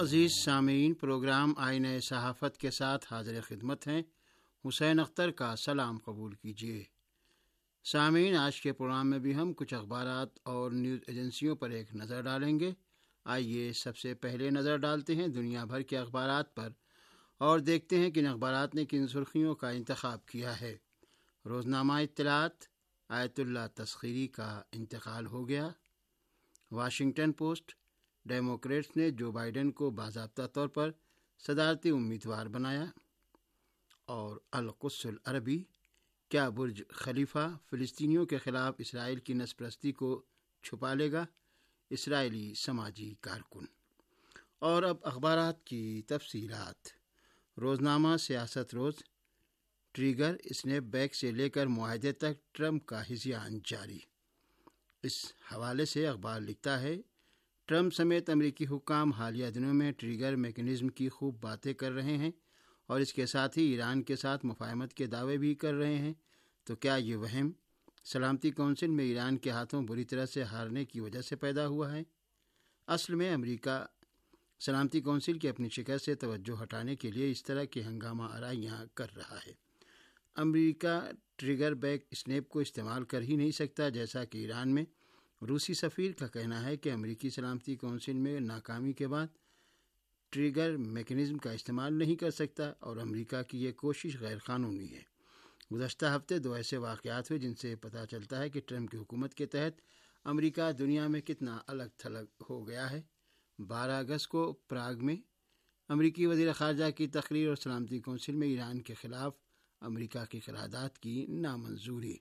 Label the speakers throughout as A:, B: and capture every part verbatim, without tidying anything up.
A: عزیز سامعین، پروگرام آئینہ صحافت کے ساتھ حاضر خدمت ہیں۔ حسین اختر کا سلام قبول کیجیے۔ سامعین، آج کے پروگرام میں بھی ہم کچھ اخبارات اور نیوز ایجنسیوں پر ایک نظر ڈالیں گے۔ آئیے سب سے پہلے نظر ڈالتے ہیں دنیا بھر کے اخبارات پر اور دیکھتے ہیں کن اخبارات نے کن سرخیوں کا انتخاب کیا ہے۔ روزنامہ اطلاعات: آیت اللہ تسخیری کا انتقال ہو گیا۔ واشنگٹن پوسٹ: ڈیموکریٹس نے جو بائیڈن کو باضابطہ طور پر صدارتی امیدوار بنایا۔ اور القدس العربی: کیا برج خلیفہ فلسطینیوں کے خلاف اسرائیل کی نسل پرستی کو چھپا لے گا؟ اسرائیلی سماجی کارکن۔ اور اب اخبارات کی تفصیلات۔ روزنامہ سیاست روز: ٹریگر اسنیپ بیک سے لے کر معاہدے تک ٹرمپ کا ہذیان جاری۔ اس حوالے سے اخبار لکھتا ہے، ٹرمپ سمیت امریکی حکام حالیہ دنوں میں ٹریگر میکینزم کی خوب باتیں کر رہے ہیں اور اس کے ساتھ ہی ایران کے ساتھ مفاہمت کے دعوے بھی کر رہے ہیں۔ تو کیا یہ وہم سلامتی کونسل میں ایران کے ہاتھوں بری طرح سے ہارنے کی وجہ سے پیدا ہوا ہے؟ اصل میں امریکہ سلامتی کونسل کی اپنی شکست سے توجہ ہٹانے کے لیے اس طرح کی ہنگامہ آرائیاں کر رہا ہے۔ امریکہ ٹریگر بیک اسنیپ کو استعمال کر ہی نہیں سکتا، جیسا کہ ایران میں روسی سفیر کا کہنا ہے کہ امریکی سلامتی کونسل میں ناکامی کے بعد ٹریگر میکینزم کا استعمال نہیں کر سکتا اور امریکہ کی یہ کوشش غیر قانونی ہے۔ گزشتہ ہفتے دو ایسے واقعات ہوئے جن سے پتہ چلتا ہے کہ ٹرمپ کی حکومت کے تحت امریکہ دنیا میں کتنا الگ تھلگ ہو گیا ہے۔ بارہ اگست کو پراگ میں امریکی وزیر خارجہ کی تقریر اور سلامتی کونسل میں ایران کے خلاف امریکہ کی قرارداد کی نامنظوری۔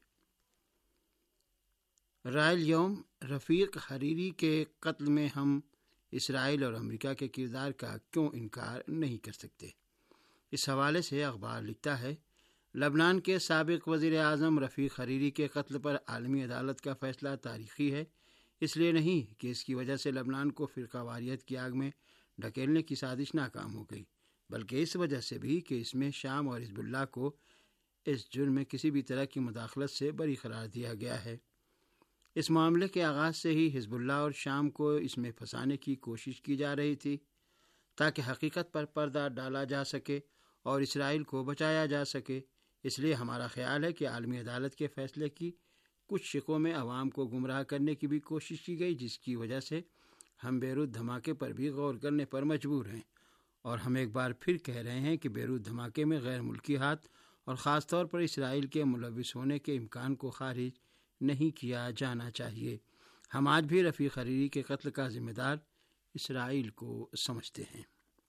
A: رائل یوم: رفیق حریری کے قتل میں ہم اسرائیل اور امریکہ کے کردار کا کیوں انکار نہیں کر سکتے؟ اس حوالے سے اخبار لکھتا ہے، لبنان کے سابق وزیر اعظم رفیق حریری کے قتل پر عالمی عدالت کا فیصلہ تاریخی ہے، اس لیے نہیں کہ اس کی وجہ سے لبنان کو فرقہ واریت کی آگ میں ڈھکیلنے کی سازش ناکام ہو گئی، بلکہ اس وجہ سے بھی کہ اس میں شام اور حزب اللہ کو اس جرم میں کسی بھی طرح کی مداخلت سے بری قرار دیا گیا ہے۔ اس معاملے کے آغاز سے ہی حزب اللہ اور شام کو اس میں پھنسانے کی کوشش کی جا رہی تھی تاکہ حقیقت پر پردہ ڈالا جا سکے اور اسرائیل کو بچایا جا سکے۔ اس لیے ہمارا خیال ہے کہ عالمی عدالت کے فیصلے کی کچھ شقوں میں عوام کو گمراہ کرنے کی بھی کوشش کی گئی، جس کی وجہ سے ہم بیروت دھماکے پر بھی غور کرنے پر مجبور ہیں، اور ہم ایک بار پھر کہہ رہے ہیں کہ بیروت دھماکے میں غیر ملکی ہاتھ اور خاص طور پر اسرائیل کے ملوث ہونے کے امکان کو خارج نہیں کیا جانا چاہیے۔ ہم آج بھی رفیق حریری کے قتل کا ذمہ دار اسرائیل کو سمجھتے ہیں۔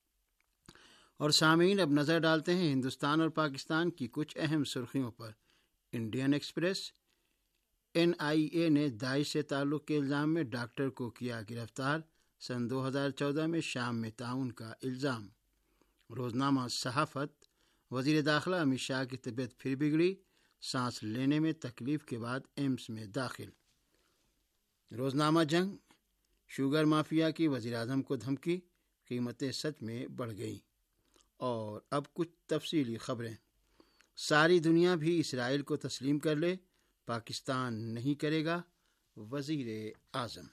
A: اور سامعین، اب نظر ڈالتے ہیں ہندوستان اور پاکستان کی کچھ اہم سرخیوں پر۔ Indian Express: N I A نے داعش سے تعلق کے الزام میں ڈاکٹر کو کیا گرفتار، سن دو ہزار چودہ میں شام میں تعاون کا الزام۔ روزنامہ صحافت: وزیر داخلہ امت شاہ کی طبیعت پھر بگڑی، سانس لینے میں تکلیف کے بعد ایمس میں داخل۔ روزنامہ جنگ: شوگر مافیا کی وزیر اعظم کو دھمکی، قیمتیں سچ میں بڑھ گئیں۔ اور اب کچھ تفصیلی خبریں۔ ساری دنیا بھی اسرائیل کو تسلیم کر لے، پاکستان نہیں کرے گا، وزیر اعظم۔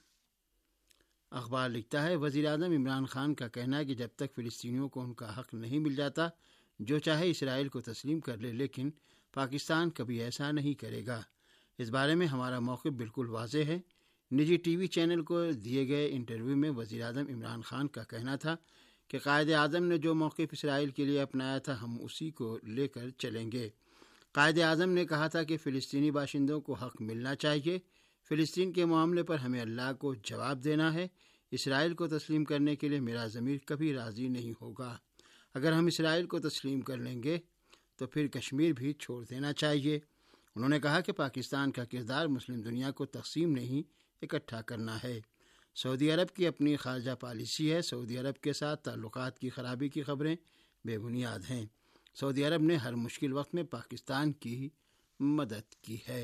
A: اخبار لکھتا ہے، وزیر اعظم عمران خان کا کہنا ہے کہ جب تک فلسطینیوں کو ان کا حق نہیں مل جاتا، جو چاہے اسرائیل کو تسلیم کر لے، لیکن پاکستان کبھی ایسا نہیں کرے گا۔ اس بارے میں ہمارا موقف بالکل واضح ہے۔ نجی ٹی وی چینل کو دیے گئے انٹرویو میں وزیر اعظم عمران خان کا کہنا تھا کہ قائد اعظم نے جو موقف اسرائیل کے لیے اپنایا تھا، ہم اسی کو لے کر چلیں گے۔ قائد اعظم نے کہا تھا کہ فلسطینی باشندوں کو حق ملنا چاہیے، فلسطین کے معاملے پر ہمیں اللہ کو جواب دینا ہے۔ اسرائیل کو تسلیم کرنے کے لیے میرا ضمیر کبھی راضی نہیں ہوگا۔ اگر ہم اسرائیل کو تسلیم کر لیں گے تو پھر کشمیر بھی چھوڑ دینا چاہیے۔ انہوں نے کہا کہ پاکستان کا کردار مسلم دنیا کو تقسیم نہیں، اکٹھا کرنا ہے۔ سعودی عرب کی اپنی خارجہ پالیسی ہے۔ سعودی عرب کے ساتھ تعلقات کی خرابی کی خبریں بے بنیاد ہیں۔ سعودی عرب نے ہر مشکل وقت میں پاکستان کی مدد کی ہے۔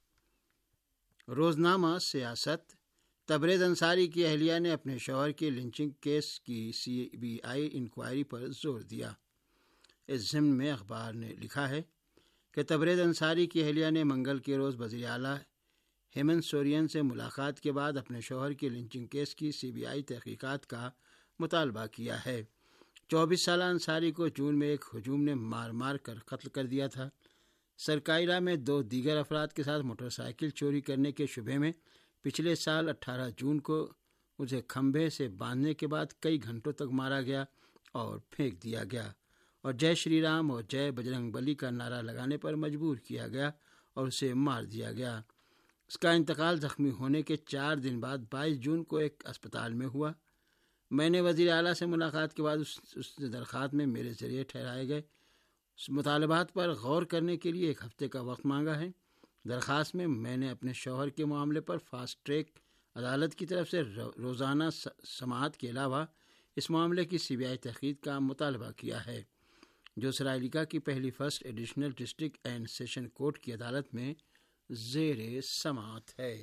A: روزنامہ سیاست: تبریز انصاری کی اہلیہ نے اپنے شوہر کے لنچنگ کیس کی سی بی آئی انکوائری پر زور دیا۔ اس ضمن میں اخبار نے لکھا ہے کہ تبریز انصاری کی اہلیہ نے منگل کے روز وزیر اعلیٰ ہیمنت سورین سے ملاقات کے بعد اپنے شوہر کے لنچنگ کیس کی سی بی آئی تحقیقات کا مطالبہ کیا ہے۔ چوبیس سالہ انصاری کو جون میں ایک ہجوم نے مار مار کر قتل کر دیا تھا۔ سرکاری راہ میں دو دیگر افراد کے ساتھ موٹر سائیکل چوری کرنے کے شبہ میں پچھلے سال اٹھارہ جون کو اسے کھمبے سے باندھنے کے بعد کئی گھنٹوں تک مارا گیا اور پھینک دیا گیا اور جے شری رام اور جے بجرنگ بلی کا نعرہ لگانے پر مجبور کیا گیا اور اسے مار دیا گیا۔ اس کا انتقال زخمی ہونے کے چار دن بعد بائیس جون کو ایک اسپتال میں ہوا۔ میں نے وزیر اعلیٰ سے ملاقات کے بعد اس, اس درخواست میں میرے ذریعے ٹھہرائے گئے مطالبات پر غور کرنے کے لیے ایک ہفتے کا وقت مانگا ہے۔ درخواست میں میں نے اپنے شوہر کے معاملے پر فاسٹ ٹریک عدالت کی طرف سے روزانہ سماعت کے علاوہ اس معاملے کی سی بی آئی تحقیق کا مطالبہ کیا ہے، جو سرائیلیکا کی پہلی first additional district and session court کی عدالت میں زیر سماعت ہے۔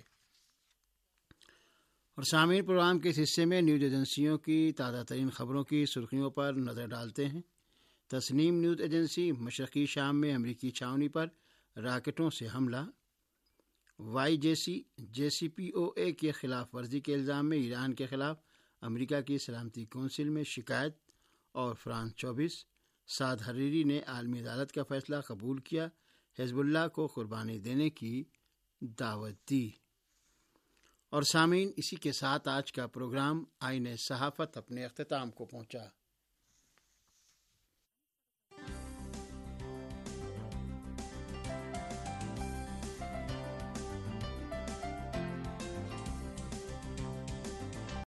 A: اور سامعین، پروگرام کے اس حصے میں نیوز ایجنسیوں کی تازہ ترین خبروں کی سرخیوں پر نظر ڈالتے ہیں۔ تسنیم نیوز ایجنسی: مشرقی شام میں امریکی چھاؤنی پر راکٹوں سے حملہ۔ وائی جے سی جے سی پی او اے کے خلاف ورزی کے الزام میں ایران کے خلاف امریکہ کی سلامتی کونسل میں شکایت۔ اور فرانس چوبیس: سعد حریری نے عالمی عدالت کا فیصلہ قبول کیا، حزب اللہ کو قربانی دینے کی دعوت دی۔ اور سامعین، اسی کے ساتھ آج کا پروگرام آئین صحافت اپنے اختتام کو پہنچا۔